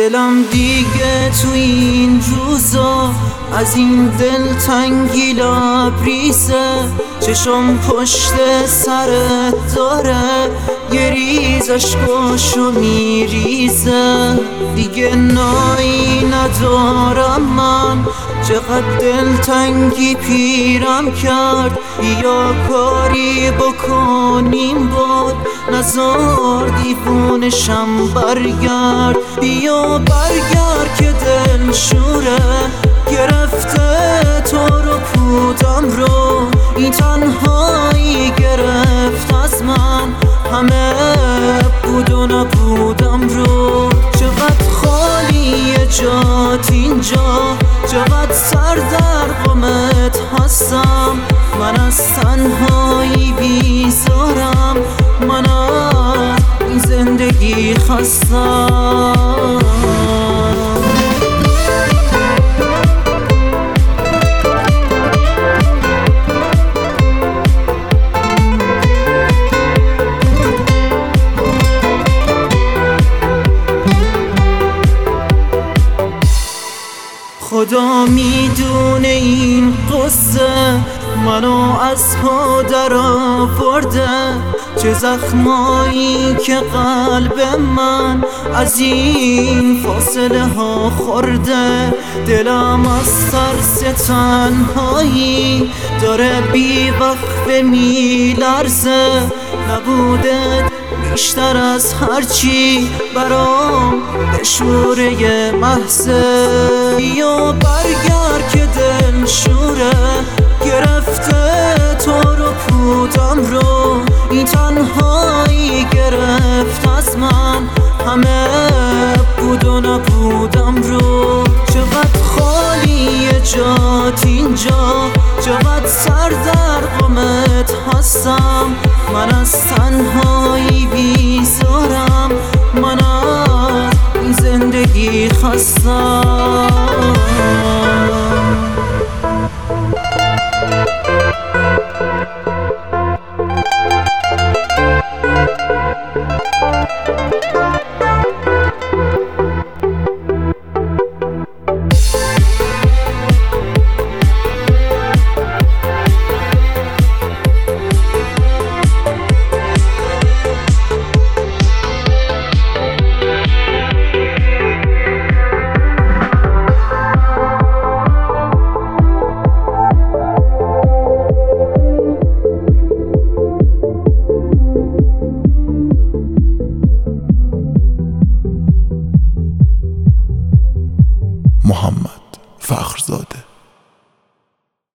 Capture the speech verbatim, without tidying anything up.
دلم دیگه تو این روزا از این دلتنگی لبریزه، چشم پشت سرت داره یه ریز اشکاشو میریزه. دیگه نایی ندارم من، چقدر دلتنگی پیرم کرد. بیا کاری بکنیم باد، نزار دیوونشم برگرد. بیا برگرد که دل شوره گرفته تو رو پودم رو. این تنهایی گرفت از من همه بود و نبودم رو. چقدر خالیه جات اینجا، چقدر سر در غمت هستم. من از تنهایی بیزارم، من از این زندگی خستم. خدا میدونه این قصه منو از پا در آورده، چه زخمایی که قلب من از این فاصله ها خورده. دلم از ترس تنهایی داره بی وقفه میلرزه. نبوده بیشتر از هرچی برام دشوره محضه. بیا برگرد که دل شوره گرفته تو رو پودم رو. این تنهایی گرفت از من همه بود و نبودم رو. چقدر خالیه جات اینجا، چقدر سر در غمت هستم. من از تنهایی بیزارم، من از این زندگی خستم.